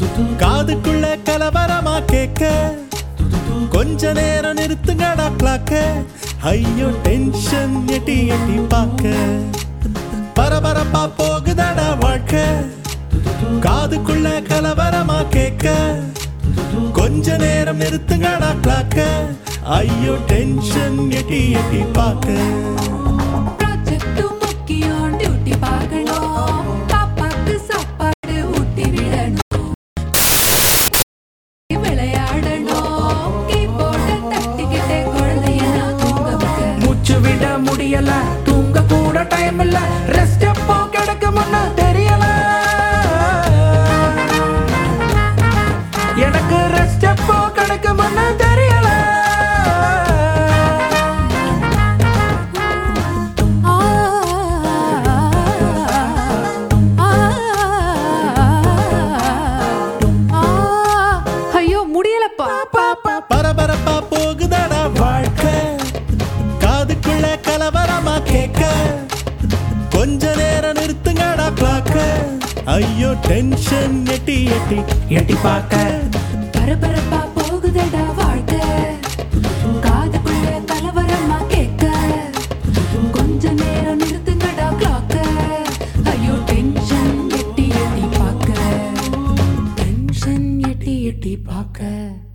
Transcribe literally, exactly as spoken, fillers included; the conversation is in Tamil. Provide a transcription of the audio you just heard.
காதுக்குள்ள கலவரமா கேட்க கொஞ்ச நேரம் நிறுத்துங்கடா கிளாக்க. ஐயோ டென்ஷன் எட்டி எட்டி பார்க்க பரபரப்பா போகுதடா வாழ்க்கை. காதுக்குள்ள கலவரமா கேட்க கொஞ்ச நேரம் நிறுத்துங்கடா கிளாக்க. ஐயோ டென்ஷன் எட்டி எட்டி பார்க்க. விட முடியல தூங்க கூட டைம் இல்ல ரெஸ்ட் எப்போ கிடைக்கும்னு தெரியல. எனக்கு ரெஸ்ட் எப்போ கிடைக்கும்னு தெரியல. ஐயோ முடியலப்பா. பரபரப்பா போகுதடா வாழ்க்கை. காதுக்குள்ள கலவரமா கேட்க கொஞ்ச நேரம் நிறுத்துங்கடா கிளாக்க. ஐயோ டென்ஷன் எட்டி எட்டி எட்டி பார்க்க பரபரப்பா போகுதடா வாழ்க்கை. காதுக்குள்ள கலவரமா கேட்க கொஞ்ச நேரம் நிறுத்துங்கடா கிளாக்க. ஐயோ டென்ஷன் எட்டி எட்டி பார்க்க. டென்ஷன் எட்டி எட்டி பார்க்க.